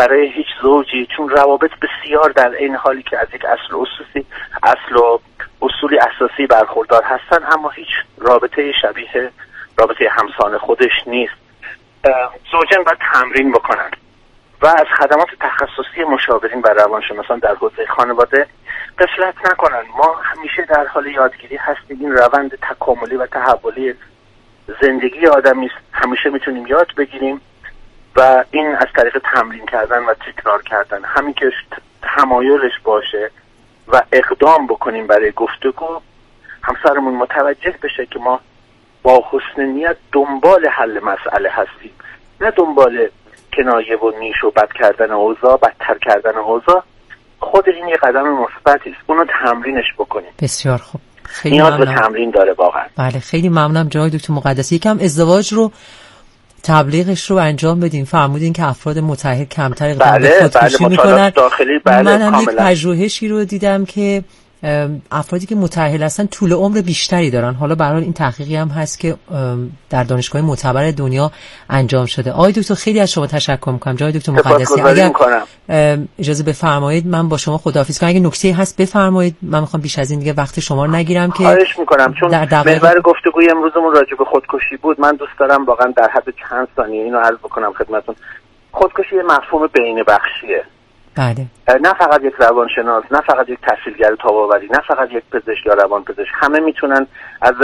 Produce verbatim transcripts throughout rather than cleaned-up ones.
برای هیچ زوجی، چون روابط بسیار در این حالی که از یک اصل اساسی اصل و اصولی اساسی برخوردار هستن، اما هیچ رابطه شبیه رابطه همسان خودش نیست. زوجین باید تمرین بکنن و از خدمات تخصصی مشاورین و روانشناسان در حوزه خانواده غفلت نکنن. ما همیشه در حال یادگیری هستیم. این روند تکاملی و تحولی زندگی آدمی است. همیشه میتونیم یاد بگیریم و این از طریق تمرین کردن و تکرار کردن، همین که تمایلش باشه و اقدام بکنیم برای گفتگو، همسرمون متوجه بشه که ما با حسن نیت دنبال حل مسئله هستیم، نه دنبال کنایه و نیش و بد کردن اوضاع، بدتر کردن اوضاع. خود این یه قدم مثبتی است، اونو تمرینش بکنیم. بسیار خوب، خیلی نیاز ممنونم. به تمرین داره واقعا. بله خیلی ممنونم جناب دکتر مقدسی. یکم ازدواج رو تبلیغش رو انجام بدین. فرمودین که افراد متأهل کمتر اقدام به خودکشی میکنن. داخلی بله من هم یک کاملا. پژوهشی رو دیدم که افرادی که متأهل هستن طول عمر بیشتری دارن. حالا به هر حال این تحقیقی هم هست که در دانشگاه معتبر دنیا انجام شده. آقای دکتر خیلی از شما تشکر میکنم. جناب دکتر مقدسی اگر اجازه بفرمایید من با شما خداحافظی کنم. اگه نکته‌ای هست بفرمایید، من میخوام بیش از این دیگه وقت شما رو نگیرم. که خواهش میکنم، چون محور گفتگوی امروزمون راجع به خودکشی بود. من دوست دارم واقعا در حد چند ثانیه اینو عرض بکنم خدمتتون. خودکشی یه مفهوم بین بخشیه. بله. نه فقط یک روانشناس، نه فقط یک تحصیلگر تاب‌آوری، نه فقط یک پزشک یا روانپزشک، همه میتونن از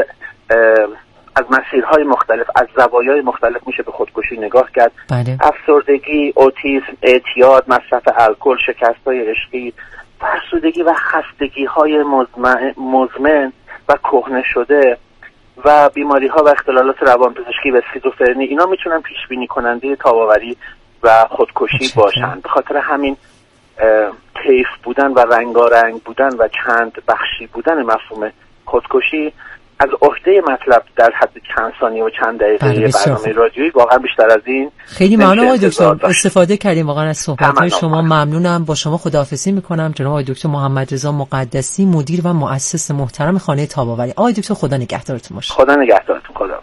از مسیرهای مختلف، از زوایای مختلف میشه به خودکشی نگاه کرد. بله. افسردگی، اوتیسم، اعتیاد، مصرف الکل، شکست‌های عشقی، فرسودگی و خستگی‌های مزمن و کهنه شده و بیماری‌ها و اختلالات روانپزشکی و اسکیزوفرنی، اینا میتونن پیش بینی کننده تاب‌آوری و خودکشی باشن. به خاطر همین کیف بودن و رنگارنگ بودن و چند بخشی بودن مفهوم خودکشی از عهده مطلب در حد چند ثانیه و چند دقیقه برنامه رادیویی واقعا بیشتر از این. خیلی ممنونم آقای دکتر، استفاده کردیم واقعا از صحبت‌های شما. ممنونم. با شما خداحافظی می‌کنم. جناب آقای دکتر محمد رضا مقدسی، مدیر و مؤسس محترم خانه تاب‌آوری. آقای دکتر خدا نگهدارتون باشه. خدا نگهدارتون. خدا.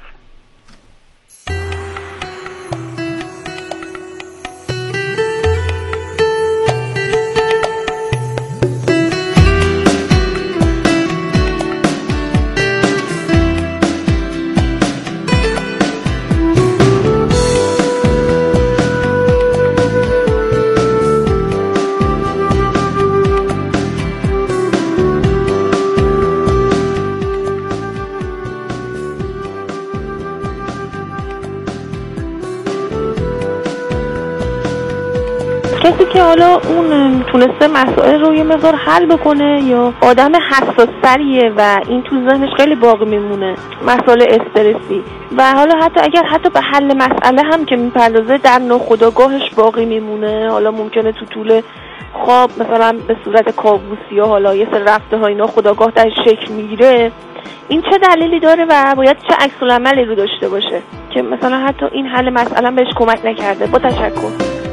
کسی که حالا اون تونسته مسائل رو یه مقدار حل بکنه یا آدم حساس سریه و این تو ذهنش خیلی باقی میمونه، مسائل استرسی، و حالا حتی اگر حتی به حل مسئله هم که میپردازه در ناخودآگاهش باقی میمونه، حالا ممکنه تو طول خواب مثلا به صورت کابوسی یا حالا یه سری رفته های ناخودآگاه در شکل میگیره، این چه دلیلی داره و باید چه عکس العملی رو داشته باشه که مثلا حتی این حل مسئله بهش کمک نکرده. با تشکر.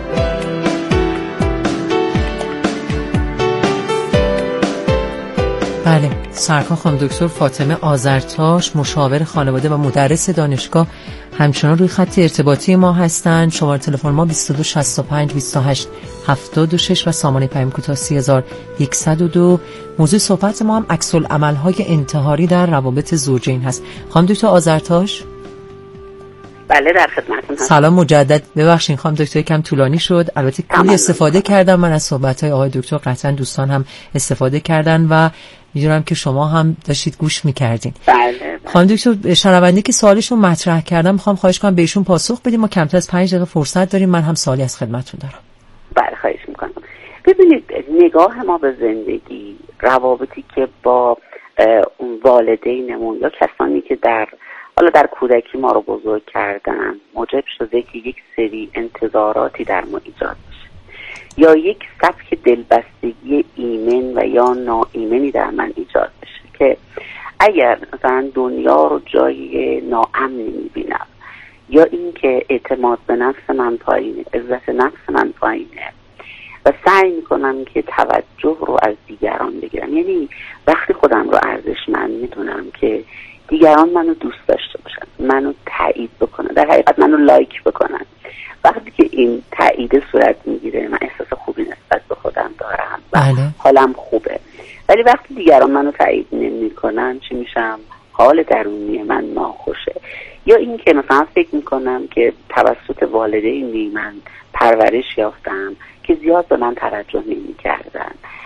بله، سرکار خانم دکتر فاطمه آذرتاش، مشاور خانواده و مدرس دانشگاه، همچنان روی خط ارتباطی ما هستند. شماره تلفن ما بیست و دو شصت و پنج بیست و هشت هفتاد و شش و سامانه پیام کوتاه سی هزار و صد و دو. موضوع صحبت ما هم عکس العمل‌های انتحاری در روابط زوجین هست. خانم دکتر آذرتاش. بله در خدمتتون هستم. سلام مجدد. ببخشید خانم دکتر کم طولانی شد. البته کلی استفاده کردم من از صحبت‌های آقای دکتر، قطعا دوستان هم استفاده کردن و میدونم که شما هم داشتید گوش میکردین. بله, بله. خانم دکتر شنونده که سوالشون مطرح کردم میخوام خواهش کنم بهشون پاسخ بدیم. ما کمتر از پنج دقیقه فرصت داریم. من هم سوالی از خدمتتون دارم. بله خواهش میکنم. ببینید نگاه ما به زندگی، روابطی که با اون والدینمون یا کسانی که در حالا در کودکی ما رو بزرگ کردن موجب شده که یک سری انتظاراتی در ما ایجاد بشه یا یک سبک دلبستگی ایمن و یا ناایمنی در من ایجاد بشه که اگر مثلا دنیا رو جای ناامنی میبینم یا اینکه اعتماد به نفس من پایینه، عزت نفس من پایینه و سعی میکنم که توجه رو از دیگران بگیرم، یعنی وقتی خودم رو ارزشمند میدونم که دیگران منو دوست داشته باشن، منو تایید بکنن، در حقیقت منو لایک بکنن. وقتی که این تایید صورت میگیره من احساس خوبی نسبت به خودم دارم و بله. حالم خوبه. ولی وقتی دیگران منو تایید نمیکنن چی میشم؟ حال درونی من ناخوشه. یا این که مثلا فکر میکنم که توسط والدینی من پرورش یافتم که زیاد به من توجه نمیکردن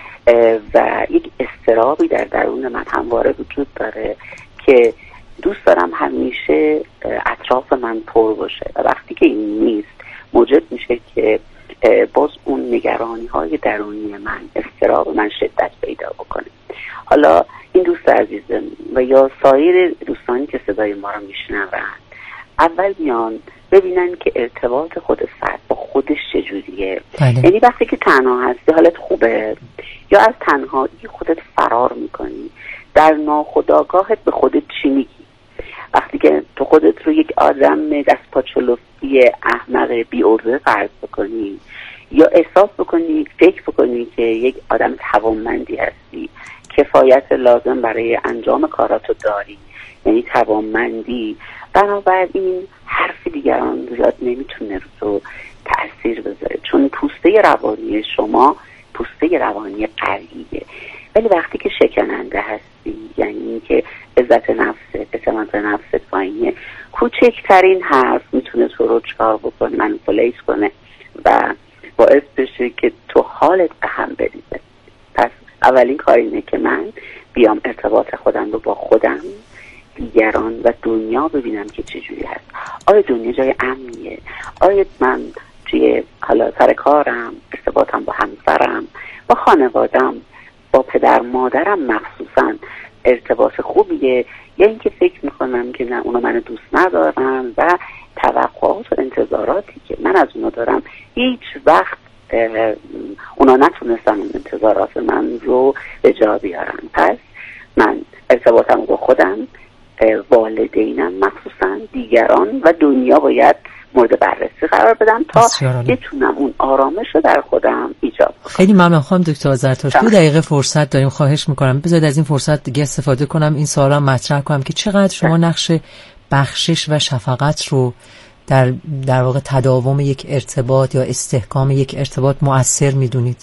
و یک اضطرابی در درون من همواره وجود داره که دوست دارم همیشه اطراف من پر باشه و وقتی که این نیست موجب میشه که باز اون نگرانی های درونی من، اضطراب من شدت پیدا بکنه. حالا این دوست عزیزم و یا سایر دوستانی که صدای ما رو میشنون اول بیان ببینن که ارتباط خود فرد با خودش چجوریه. بله. یعنی وقتی که تنها هستی حالت خوبه یا از تنهایی خودت فرار میکنی، در ناخودآگاهت به خودت چی میگی؟ وقتی که تو خودت رو یک آدم دست پاچلفتی احمق بی عرضه فرض بکنی یا احساس بکنی، فکر بکنی که یک آدم توانمندی هستی، کفایت لازم برای انجام کاراتو داری، یعنی توانمندی، بنابراین حرف دیگران زیاد نمیتونه رو تو تأثیر بذاره، چون پوسته روانی شما پوسته روانی قویه. ولی وقتی که شکننده هستی، یعنی اینکه عزت نفست، اعتماد به نفست پایینه، کوچکترین حرف میتونه تو رو چکار بکنه، منیپولیت کنه و باعث بشه که تو حالت به هم بریزه. پس اولین کار اینه که من بیام ارتباط خودم رو با خودم، دیگران و دنیا ببینم که چجوری هست. آیا دنیا جای امنیه؟ آیا من توی حالا سر کارم، ارتباطم با همسرم، با خانوادم، با پدر مادرم مخصوصا ارتباط خوبیه، یا اینکه فکر میکنم که نه اونا منو دوست ندارن و توقعات و انتظاراتی که من از اونا دارم هیچ وقت اونا نتونستن اون انتظارات من رو به جا بیارن. پس من ارتباطم با خودم، والدینم مخصوصا، دیگران و دنیا باید مورد بررسی قرار بدم تا بتونم اون آرامش رو در خودم ایجاد کنم. خیلی ممنون خانم دکتر آذرتاش. دو دقیقه فرصت داریم، خواهش میکنم بذارید از این فرصت دیگه استفاده کنم، این سوالا مطرح کنم که چقدر شما نقش بخشش و شفقت رو در در واقع تداوم یک ارتباط یا استحکام یک ارتباط مؤثر میدونید.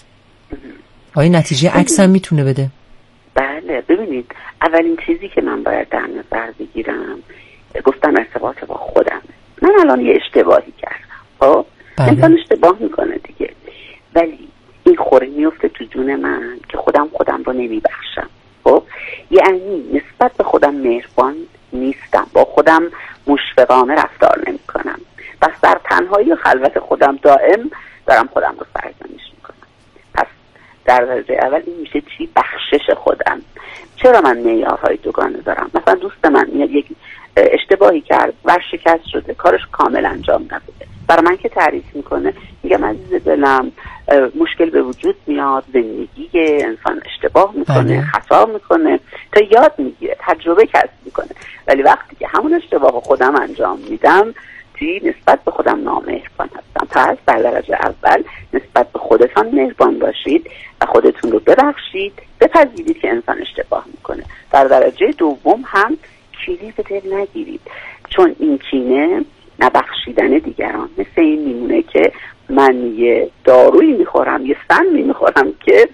آیا نتیجه عکس هم میتونه بده؟ بله، ببینید اولین چیزی که من باید در نظر بگیرم، گفتم ارتباط با خودم. من الان یه اشتباهی کردم، خب انسان اشتباه میکنه دیگه، ولی این خوره میفته تو جون من که خودم خودم رو نمیبخشم. خب یعنی نسبت به خودم مهربان نیستم، با خودم مشفقانه رفتار نمی کنم، بس در تنهایی و خلوت خودم دائم دارم خودم رو سرزنش میکنم. پس در درجه اول این میشه چی؟ بخشش خودم. چرا من معیارهای دوگانه دارم؟ مثلا دوست من میاد یک اشتباهی کرد، ورشکست شده، کارش کامل انجام نبوده، برای من که تعریف میکنه میگم عزیز دلم مشکل به وجود میاد، زندگی انسان اشتباه میکنه، خطا میکنه تا یاد میگیره، تجربه کسب میکنه. ولی وقتی که همون اشتباه خودم انجام میدم چی؟ نسبت به خودم نامهربان هستم. پس در درجه اول نسبت به خودتان مهربان باشید و خودتون رو ببخشید، بپذیرید که انسان اشتباه میکنه. در درجه دوم هم کینه به دل نگیرید، چون این کینه نبخشیدن دیگران مثل این میمونه که من یه دارویی میخورم، یه سمی میخورم که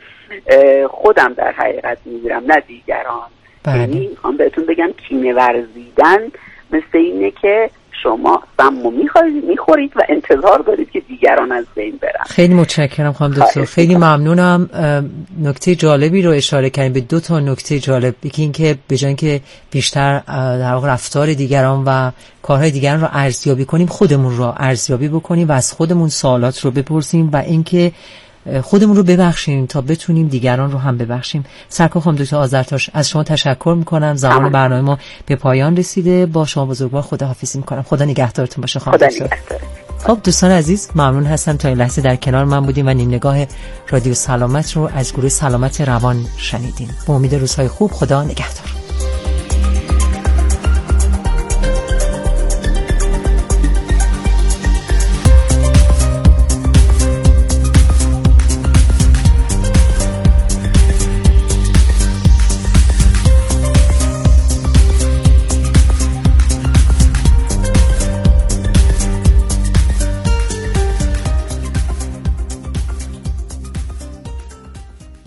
خودم در حقیقت میگیرم نه دیگران. یعنی میخوام بهتون بگم کینه ورزیدن مثل اینه که شما سمو میخورید میخورید و انتظار دارید که دیگران از بین برن. خیلی متشکرم خانم دکتر، خیلی ممنونم. نکته جالبی رو اشاره کردیم، به دو تا نکته جالب. یکی این که به جای اینکه بیشتر در واقع رفتار دیگران و کارهای دیگران رو ارزیابی کنیم، خودمون رو ارزیابی بکنیم و از خودمون سوالات رو بپرسیم و اینکه خودمون رو ببخشیم تا بتونیم دیگران رو هم ببخشیم. سرکار خانم دکتر آذرتاش از شما تشکر میکنم. زمان برنامه ما به پایان رسیده. با شما بزرگوار خداحافظی میکنم. خدا نگهدارتون باشه خانم دکتر. خب دوستان عزیز، ممنون هستم تا این لحظه در کنار من بودیم و نیم نگاه رادیو سلامت رو از گروه سلامت روان شنیدین. با امید روزهای خوب، خدا نگهدار.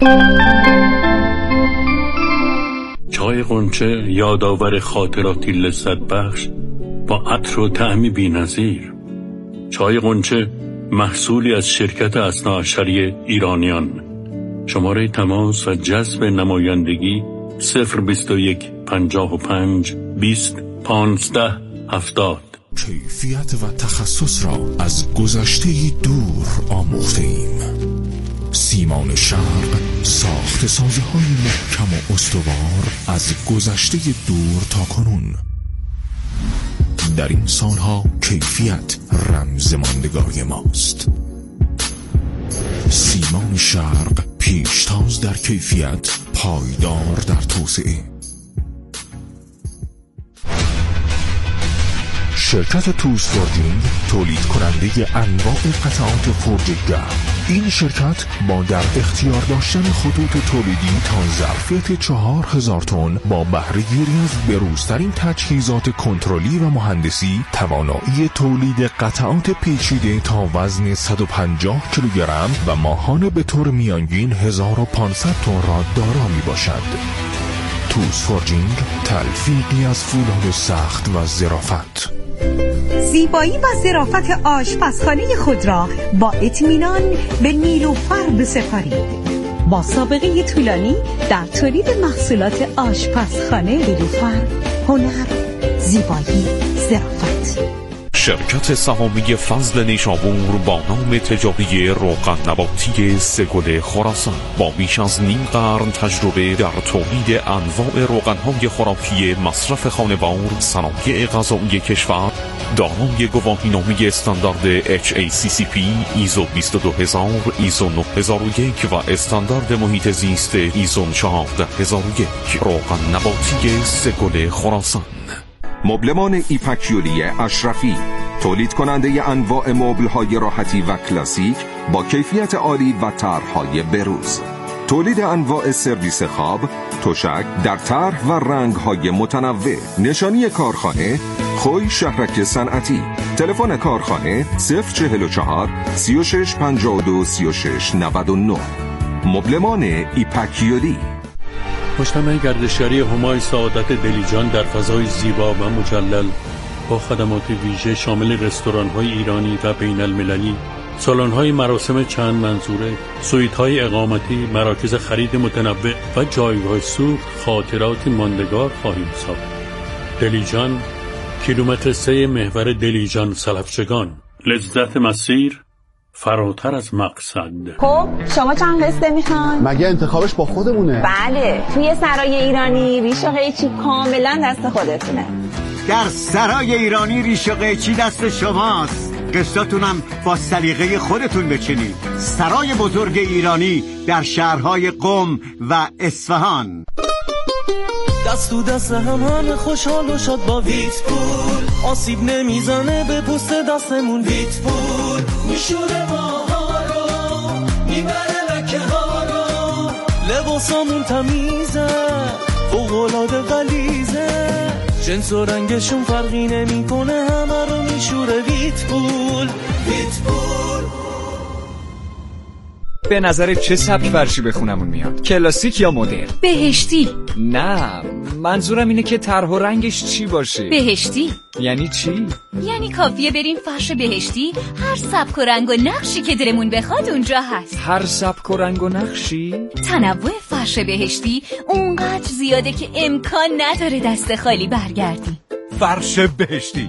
چای غنچه یادآور خاطراتی لذت بخش با عطر و طعمی بی‌نظیر. چای غنچه محصولی از شرکت اثناعشری ایرانیان. شماره تماس و جذب نمایندگی صفر بیست و یک پنجاه و پنج بیست پانزده هفتاد. کیفیت و تخصص را از گذشته دور آموخته ایم. سیمان شرق ساخت سازه‌های محکم و استوار از گذشته دور تا کنون. در این سالها کیفیت رمز ماندگاری ماست. سیمان شرق پیشتاز در کیفیت، پایدار در توسعه. شرکت توس فورجینگ تولید کننده انواع قطعات فرج گرم. این شرکت با در اختیار داشتن خطوط تولیدی تا ظرفیت چهار هزار تن با بهره گیری از بروزترین تجهیزات کنترلی و مهندسی توانایی تولید قطعات پیچیده تا وزن صد و پنجاه کیلوگرم و ماهانه به طور میانگین هزار و پانصد تن را دارا می باشد. توس فورجینگ تلفیقی از فولاد سخت و ظرافت. زیبایی و ظرافت آشپزخانه خود را با اطمینان به نیلوفر بسپارید. با سابقه طولانی در تولید محصولات آشپزخانه نیلوفر، هنر، زیبایی، ظرافت. شرکت سهامی فضل نیشابور با نام تجاری روغن نباتی سگل خراسان با بیش از نیم قرن تجربه در تولید انواع روغن‌های خوراکی مصرف خانوار، صنایع غذایی کشور، دارای گواهینامه استاندارد اچ ای سی سی پی، ایزو بیست و دو هزار، ایزو نه هزار و یک و استاندارد محیط زیست ایزو چهارده هزار و یک. روغن نباتی سگل خراسان. مبلمان ایپاکیولی اشرفی، تولید کننده انواع مبل‌های راحتی و کلاسیک با کیفیت عالی و طرح‌های بروز. تولید انواع سرویس خواب، تشک در طرح و رنگ‌های متنوع. نشانی کارخانه خوی شهرک صنعتی. تلفن کارخانه صفر چهل و چهار سی و شش پنجاه و دو سی و شش نود و نه. مبلمان ایپاکیولی. مجتمع گردشگری همای سعادت دلیجان در فضای زیبا و مجلل با خدمات ویژه شامل رستوران‌های ایرانی و بین المللی، سالن‌های مراسم چند منظوره، سویت‌های اقامتی، مراکز خرید متنوع و جایگاه سوخت خاطرات ماندگار خواهیم ساخت. دلیجان، کیلومتر سه محور دلیجان سلفچگان. لذت مسیر فراتر از مقصد. خب شما چند قسطه میخوان؟ مگه انتخابش با خودمونه؟ بله، توی سرای ایرانی ریش و قیچی کاملا دست خودتونه. در سرای ایرانی ریش و قیچی دست شماست. قسطاتونم با سلیقه خودتون بچینید. سرای بزرگ ایرانی در شهرهای قم و اصفهان. دست تو دست همه خوشحال و شاد با ویت پول، آسیب نمیزنه به پوست دستمون. ویت پول میشوره ماها رو، میبره لکه ها رو، لباسامون تمیزه، فوق‌العاده غلیظه، جنس و رنگشون فرقی نمیکنه، همه رو میشوره. ویت پول. ویت پول. به نظر چه سبک فرشی بخونمون میاد؟ کلاسیک یا مدرن؟ بهشتی. نه، منظورم اینه که طرح و رنگش چی باشه. بهشتی یعنی چی؟ یعنی کافیه بریم فرش بهشتی، هر سبک و رنگ و نقشی که دلمون بخواد اونجا هست. هر سبک و رنگ و نقشی؟ تنوع فرش بهشتی اونقدر زیاده که امکان نداره دست خالی برگردی. فرش بهشتی.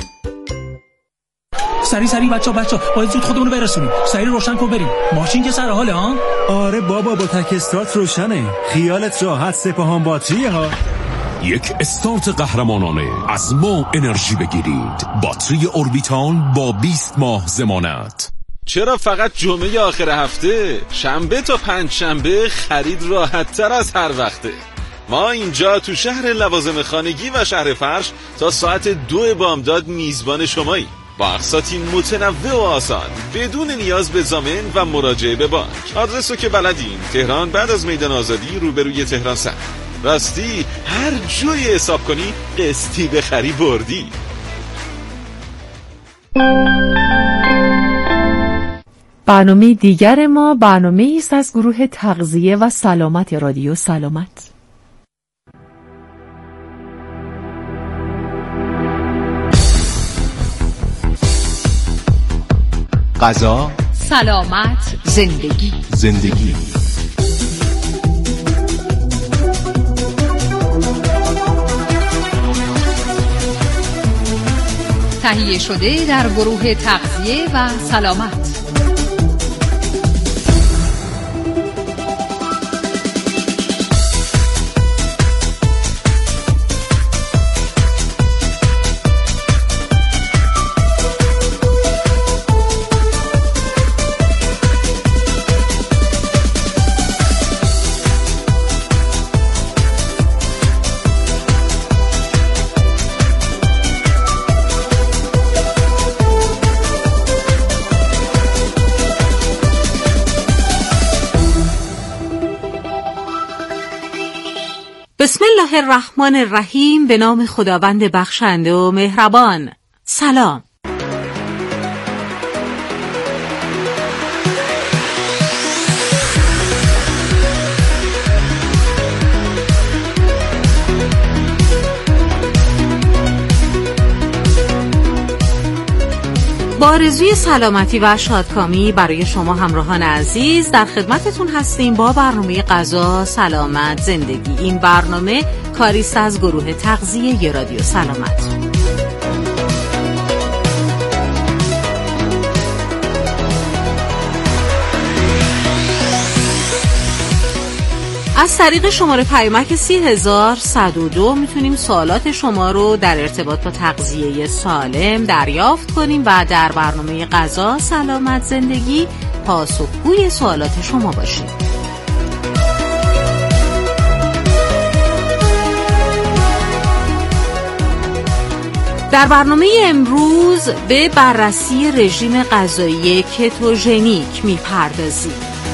سری سری بچا بچا باید زود خودمونو برسونیم. سری روشن کن بریم. ماشین که سر حاله ها؟ آره بابا، با تک استارت روشنه. خیالت راحت، سپاهان باتریه ها. یک استارت قهرمانانه از ما انرژی بگیرید. باتری اوربیتال با بیست ماه ضمانت. چرا فقط جمعه آخر هفته؟ شنبه تا پنج شنبه خرید راحت تر از هر وقته. ما اینجا تو شهر لوازم خانگی و شهر فرش تا ساعت دو بامداد میزبان شماییم، با اقساطی متنوع و آسان بدون نیاز به ضامن و مراجعه به بانک. آدرسو که بلدین، تهران بعد از میدان آزادی روبروی تهران سر. راستی هر جوی حساب کنی قسطی بخری بردی. برنامه دیگر ما برنامه ایست از گروه تغذیه و سلامت رادیو سلامت. غذا، سلامت، زندگی زندگی تهیه شده در گروه تغذیه و سلامت. بسم الله الرحمن الرحیم. به نام خداوند بخشنده و مهربان. سلام. با آرزوی سلامتی و شادکامی برای شما همراهان عزیز در خدمتتون هستیم با برنامه غذا، سلامت، زندگی. این برنامه کاریست از گروه تغذیه رادیو سلامت. از طریق شماره پیامک سی هزار صد و دو میتونیم سوالات شما رو در ارتباط با تغذیه سالم دریافت کنیم و در برنامه غذا، سلامت، زندگی پاسخگوی سوالات شما باشیم. در برنامه امروز به بررسی رژیم غذایی کتوژنیک میپردازیم.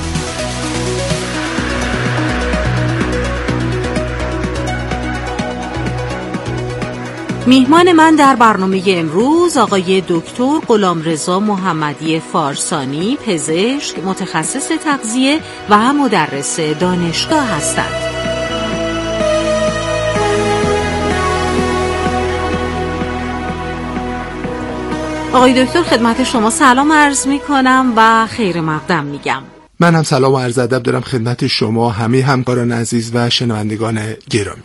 میهمان من در برنامه امروز آقای دکتر غلامرضا محمدی فارسانی، پزشک، متخصص تغذیه و مدرس دانشگاه هستند. آقای دکتر خدمت شما سلام عرض می کنم و خیر مقدم میگم. من هم سلام و عرض ادب دارم خدمت شما همه همکاران عزیز و شنوندگان گرامی.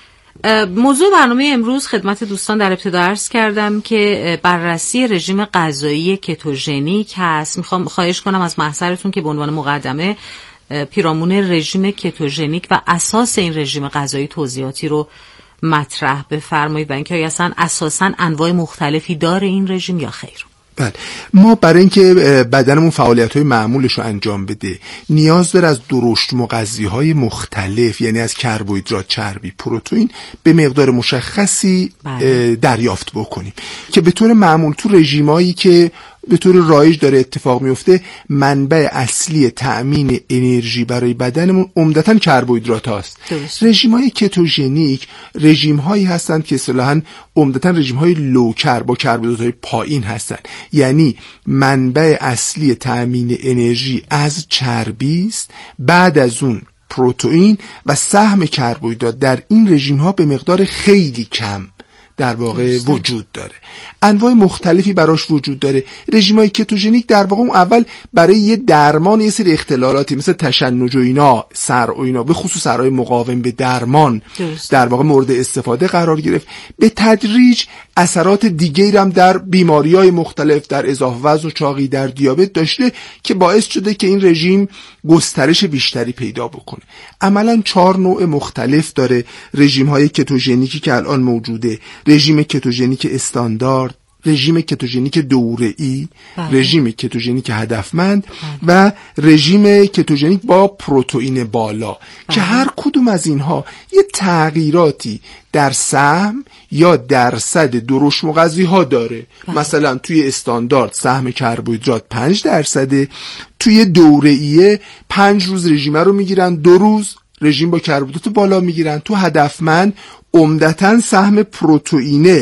موضوع برنامه امروز خدمت دوستان در ابتدا عرض کردم که بررسی رژیم غذایی کتوژنیک هست. میخوام خواهش کنم از محضرتون که به عنوان مقدمه پیرامون رژیم کتوژنیک و اساس این رژیم غذایی توضیحاتی رو مطرح بفرمایید و اینکه اصلا اساساً انواع مختلفی داره این رژیم یا خیر. بله، ما برای اینکه بدنمون فعالیت‌های معمولش رو انجام بده نیاز داره از درشت مغذی‌های مختلف، یعنی از کربوهیدرات، چربی، پروتئین به مقدار مشخصی بله. دریافت بکنیم که به طور معمول تو رژیمایی که به طور رایج داره اتفاق میفته منبع اصلی تأمین انرژی برای بدنمون عمدتاً کربوهیدرات هاست. رژیم‌های کتوژنیک رژیم‌هایی هستند که اصطلاحاً عمدتاً رژیم‌های لو کرب با کربوهیدرات‌های پایین هستند، یعنی منبع اصلی تأمین انرژی از چربی است، بعد از اون پروتئین و سهم کربوهیدرات در این رژیم‌ها به مقدار خیلی کم در واقع وجود داره. انواع مختلفی براش وجود داره. رژیم‌های کتوژنیک در واقع اول برای یه درمان یه سری اختلالاتی مثل تشنج و اینا، سر و اینا، به خصوص سرای مقاوم به درمان درست. در واقع مورد استفاده قرار گرفت. به تدریج اثرات دیگری هم در بیماری‌های مختلف، در اضافه وزن و چاقی، در دیابت داشته که باعث شده که این رژیم گسترش بیشتری پیدا بکنه. عملاً چهار نوع مختلف داره رژیم‌های کتوژنیکی که الان موجوده: رژیم کتوژنیک استاندارد، رژیم کتوژنیک دوره‌ای، رژیم کتوژنیک هدفمند و رژیم کتوژنیک با پروتئین بالا بله. که هر کدوم از اینها یه تغییراتی در سهم یا درصد درشت مغذی ها داره بله. مثلا توی استاندارد سهم کربوهیدرات پنج درصده، توی دوره‌ای پنج روز رژیم رو میگیرن، دو روز رژیم با کربوهیدرات بالا میگیرن، تو هدفمند عمدتاً سهم پروتئینه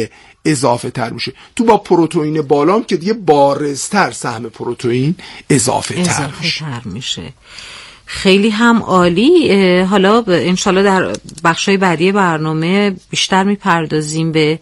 اضافه تر میشه. تو با پروتئین بالام که دیگه بارزتر سهم پروتئین اضافه تر اضافه میشه. تر میشه. خیلی هم عالی. حالا انشالله در بخشای بعدی برنامه بیشتر میپردازیم به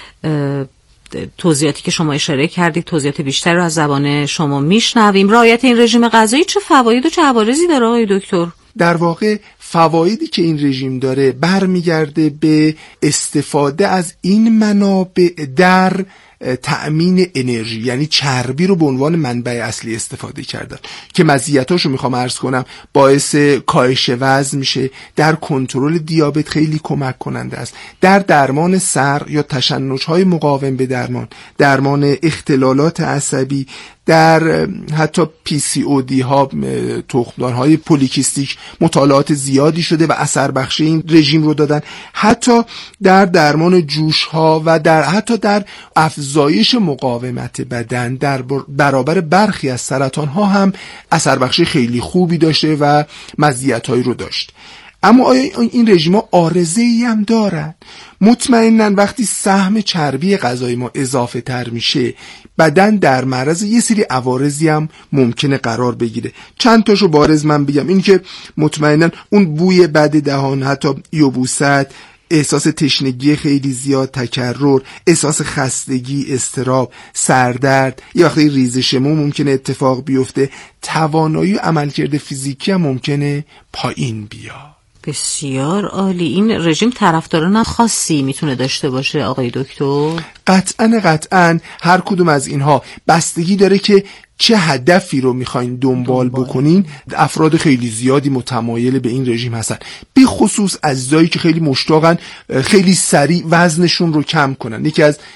توضیحاتی که شما اشاره کردید، توضیحات بیشتر رو از زبان شما میشنویم. رعایت این رژیم غذایی چه فواید و چه عوارضی داره آقای دکتر؟ در واقع فوایدی که این رژیم داره برمیگرده به استفاده از این منابع در تأمین انرژی، یعنی چربی رو به عنوان منبع اصلی استفاده کردن که مزیتاشو میخوام عرض کنم. باعث کاهش وزن میشه، در کنترل دیابت خیلی کمک کننده است، در درمان سر یا تشنج‌های مقاوم به درمان، درمان اختلالات عصبی، در حتی پی سی او دی ها، تخمدان‌های پولیکیستیک مطالعات زیادی شده و اثر بخشی این رژیم رو دادن. حتی در درمان جوش ها و در حتی در افزایش مقاومت بدن در برابر برخی از سرطان ها هم اثر بخشی خیلی خوبی داشته و مزیت‌هایی رو داشت. اما آیا این رژیم‌ها عارضه‌ای هم دارن؟ مطمئناً وقتی سهم چربی غذایی ما اضافه تر میشه، بدن در معرض یه سری عوارضی هم ممکنه قرار بگیره. چند تاشو بارز من بگم. این که مطمئناً اون بوی بد دهان، حتی یبوست، احساس تشنگی خیلی زیاد، تکرر، احساس خستگی، اضطراب، سردرد، یه وقتی ریزش مو ممکنه اتفاق بیفته، توانایی عملکرد فیزیکی هم ممکنه پایین بیاد. بسیار عالی. این رژیم طرفداران خاصی میتونه داشته باشه آقای دکتر؟ قطعاً قطعاً هر کدوم از اینها بستگی داره که چه هدفی رو میخواین دنبال بکنین. افراد خیلی زیادی متمایل به این رژیم هستن، به خصوص عزیزایی که خیلی مشتاقن خیلی سریع وزنشون رو کم کنن. یکی از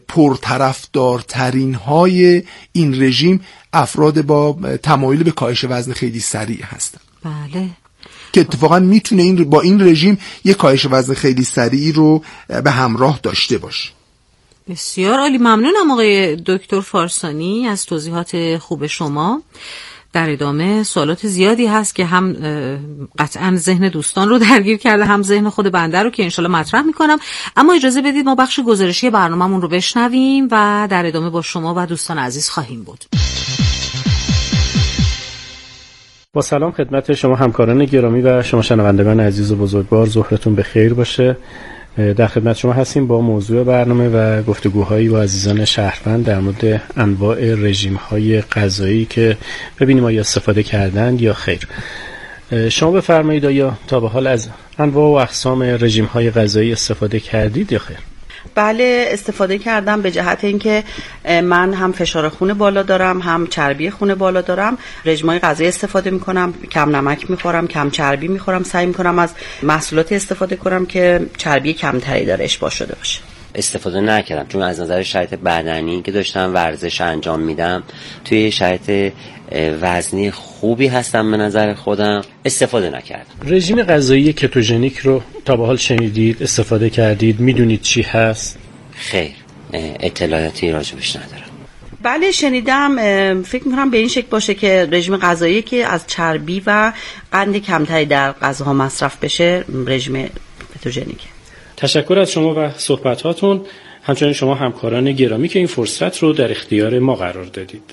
پرطرفدارترین های این رژیم افراد با تمایل به کاهش وزن خیلی سریع هستن. بله، که اتفاقا میتونه این با این رژیم یک کاهش وزن خیلی سریعی رو به همراه داشته باشه. بسیار عالی. ممنونم آقای دکتر فارسانی از توضیحات خوب شما. در ادامه سوالات زیادی هست که هم قطعا ذهن دوستان رو درگیر کرده، هم ذهن خود بنده رو که انشالله مطرح میکنم. اما اجازه بدید ما بخش گزارشی برنامه‌مون رو بشنویم و در ادامه با شما و دوستان عزیز خواهیم بود. با سلام خدمت شما همکاران گرامی و شما شنوندگان عزیز و بزرگوار، ظهرتون بخیر باشه. در خدمت شما هستیم با موضوع برنامه و گفتگوهایی با عزیزان شهروند در مورد انواع رژیم‌های غذایی که ببینیم آیا استفاده کردند یا خیر. شما بفرمایید آیا تا به حال از انواع و اقسام رژیم‌های غذایی استفاده کردید یا خیر؟ بله، استفاده کردم به جهت اینکه من هم فشار خون بالا دارم، هم چربی خون بالا دارم. رژیم‌های غذایی استفاده می‌کنم، کم نمک می‌خورم، کم چربی می‌خورم، سعی می‌کنم از محصولات استفاده کنم که چربی کمتری داره اشباع شده باشه. استفاده نکردم چون از نظر شرایط بدنی که داشتم ورزش انجام میدم، توی شرایط وزنی خوبی هستم به نظر خودم، استفاده نکردم. رژیم غذایی کتوژنیک رو تا به حال شنیدید، استفاده کردید، میدونید چی هست؟ خیر، اطلاعاتی راجبش ندارم. بله شنیدم. فکر میکنم به این شکل باشه که رژیم غذایی که از چربی و قند کمتری در غذاها مصرف بشه رژیم کتوژنیکه. تشکر از شما و صحبتاتون، همچنین شما همکاران گرامی که این فرصت رو در اختیار ما قرار دادید.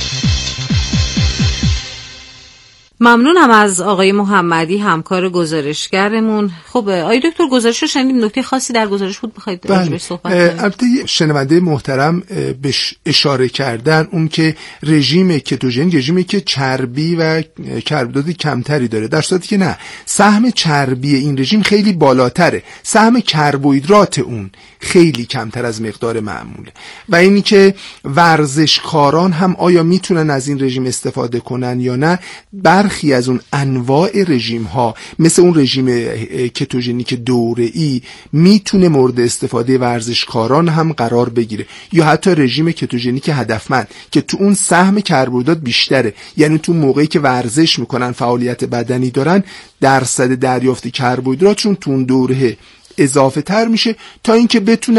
ممنونم از آقای محمدی همکار گزارشگرمون. خب آقای دکتر گزارش رو شنیدیم، نکته خاصی در گزارش بود بخواید راجعش صحبت کنید؟ البته شنونده محترم بهش اشاره کردن، اون که رژیم کتوژن رژیمی که چربی و کربوهیدرات کمتری داره، در صورتی که نه، سهم چربی این رژیم خیلی بالاتره، سهم کربوهیدرات اون خیلی کمتر از مقدار معموله. و اینی که ورزشکاران هم آیا میتونن از این رژیم استفاده کنن یا نه، برخی از اون انواع رژیم ها مثل اون رژیم کتوژنیک دوره‌ای میتونه مورد استفاده ورزشکاران هم قرار بگیره، یا حتی رژیم کتوژنیک هدفمند که تو اون سهم کربوهیدرات بیشتره، یعنی تو موقعی که ورزش میکنن، فعالیت بدنی دارن، درصد دریافت کربوهیدراتشون تو اون دوره اضافه تر میشه تا اینکه بتونن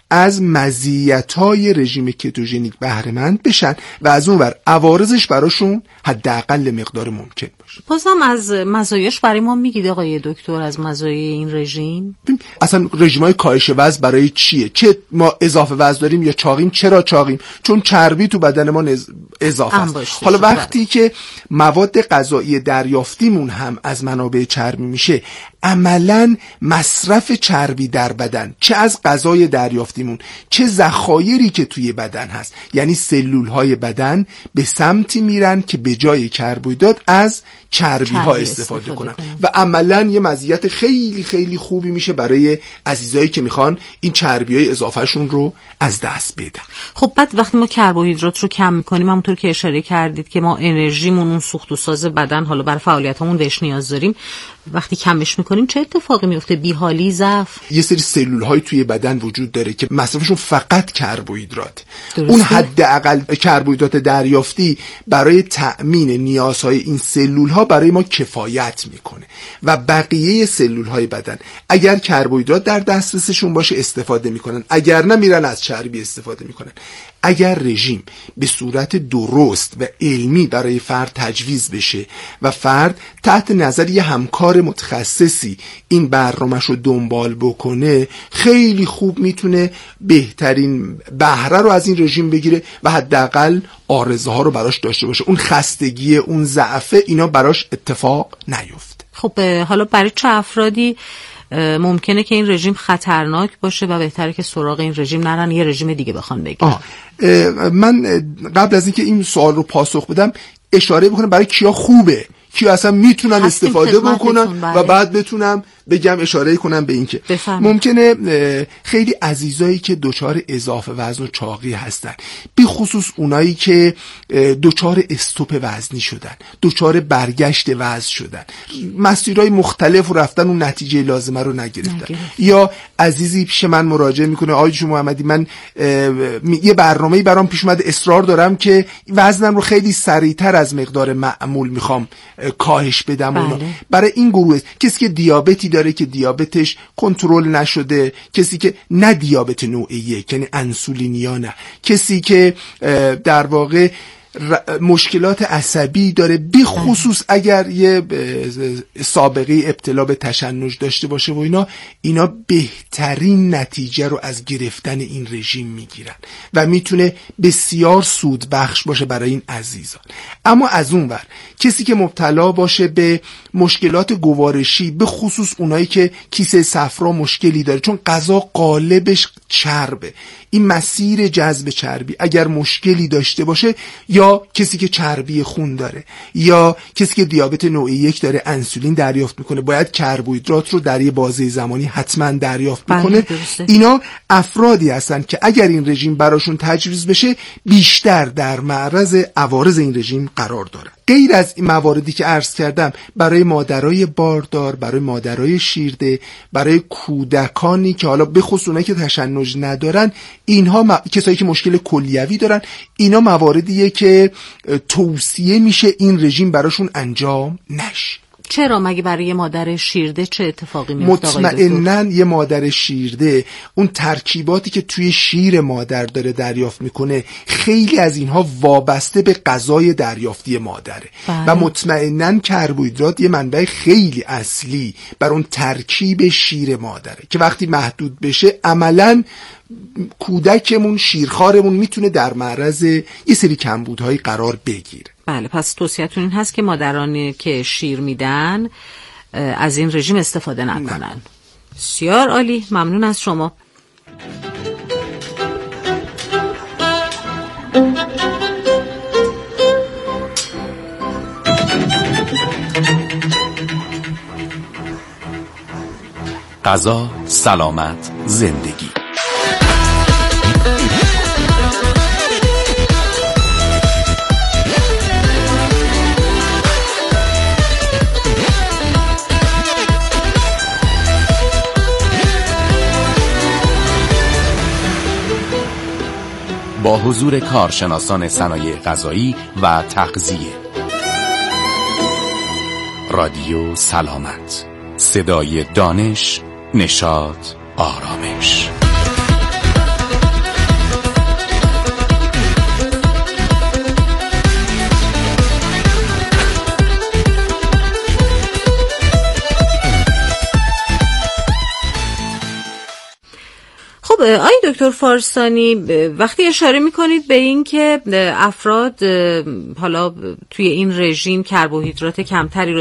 از مزیت‌های رژیم کتوژنیک بهره مند بشن و از اون ور عوارضش براشون حداقل مقدار ممکن باشه. بازم از مزایاش برای ما میگید آقای دکتر، از مزایای این رژیم؟ اصلا رژیم‌های کاهش وزن برای چیه؟ چه ما اضافه وزن داریم یا چاقیم؟ چرا چاقیم؟ چون چربی تو بدن ما اضافه است. حالا وقتی که مواد غذایی دریافتیمون هم از منابع چربی میشه، عملاً مصرف چربی در بدن، چه از غذای دریافتیمون چه ذخایری که توی بدن هست، یعنی سلول‌های بدن به سمتی میرن که به جای کربوهیدرات از چربی ها استفاده, استفاده کنن کنن. و عملاً یه مزیت خیلی خیلی خوبی میشه برای عزیزایی که میخوان این چربی‌های اضافهشون رو از دست بدن. خب بعد وقتی ما کربوهیدرات رو کم میکنیم، همونطور که اشاره کردید که ما انرژیمون، اون سوخت و ساز بدن حالا برای فعالیتامون بهش نیاز داریم، وقتی کمش میکنیم چه اتفاقی میفته؟ بیحالی، ضعف؟ یه سری سلول‌های توی بدن وجود داره که مصرفشون فقط کربوهیدرات. اون حداقل کربوهیدرات دریافتی برای تأمین نیازهای این سلول‌ها برای ما کفایت میکنه و بقیه سلول‌های بدن اگر کربوهیدرات در دسترسشون باشه استفاده میکنن، اگر نه میرن از چربی استفاده میکنن. اگر رژیم به صورت درست و علمی برای فرد تجویز بشه و فرد تحت نظر یه همکار متخصصی این برنامه‌ش رو دنبال بکنه، خیلی خوب میتونه بهترین بهره رو از این رژیم بگیره و حداقل آرزه ها رو براش داشته باشه، اون خستگی، اون ضعف، اینا براش اتفاق نیفته. خب حالا برای چه افرادی ممکنه که این رژیم خطرناک باشه و بهتره که سراغ این رژیم نرن، یه رژیم دیگه بخوان بگیرن؟ من قبل از اینکه این سوال رو پاسخ بدم اشاره بکنم برای کیا خوبه، کیا اصلا میتونن استفاده بکنن و بعد بتونم بگم اشاره کنم به این که ممکنه خیلی عزیزایی که دچار اضافه وزن و چاقی هستن، به خصوص اونایی که دچار استوپ وزنی شدن، دچار برگشت وزن شدن، مسیرهای مختلف رفتن اون نتیجه لازمه رو نگرفتن نگرفت. یا عزیزی پیش من مراجعه میکنه آقای جو محمدی من یه برنامه‌ای برام پیش اومده، اصرار دارم که وزنم رو خیلی سریعتر از مقدار معمول میخوام کاهش بدم. بله. برای این گروه کسی که دیابتی داره که دیابتش کنترل نشده، کسی که نه دیابت نوع یک یعنی انسولینیا، نه کسی که در واقع مشکلات عصبی داره، به خصوص اگر یه سابقه ابتلا به تشنج داشته باشه و اینا اینا بهترین نتیجه رو از گرفتن این رژیم میگیرن و میتونه بسیار سود بخش باشه برای این عزیزان. اما از اون ور کسی که مبتلا باشه به مشکلات گوارشی، به خصوص اونایی که کیسه صفرا مشکلی داره، چون غذا قالبش چربه، این مسیر جذب چربی اگر مشکلی داشته باشه، یا کسی که چربی خون داره، یا کسی که دیابت نوع یک داره انسولین دریافت میکنه، باید کربوهیدرات رو در یه بازه زمانی حتما دریافت میکنه. اینا افرادی هستن که اگر این رژیم براشون تجویز بشه بیشتر در معرض عوارض این رژیم قرار داره. غیر از این مواردی که عرض کردم، برای مادرای باردار، برای مادرای شیرده، برای کودکانی که حالا به خصوص اونایی که تشنج ندارن، اینها م... کسایی که مشکل کلیوی دارن، اینا مواردیه که توصیه میشه این رژیم براشون انجام نشه. چرا؟ مگه برای یه مادر شیرده چه اتفاقی میفته؟ مطمئناً یه مادر شیرده اون ترکیباتی که توی شیر مادر داره دریافت میکنه، خیلی از اینها وابسته به غذای دریافتی مادره. بله. و مطمئناً کربوهیدرات یه منبع خیلی اصلی بر اون ترکیب شیر مادره که وقتی محدود بشه عملاً کودکمون، شیرخوارمون میتونه در معرض یه سری کمبودهای قرار بگیره. بله، پس توصیه‌تون این هست که مادرانی که شیر میدن از این رژیم استفاده نکنن. نه. بسیار عالی، ممنون از شما. غذا، سلامت، زندگی. با حضور کارشناسان صنایع غذایی و تغذیه. رادیو سلامت، صدای دانش، نشاط، آرامش. آقای دکتر فارسانی، وقتی اشاره میکنید به این که افراد حالا توی این رژیم کربوهیدرات کمتری رو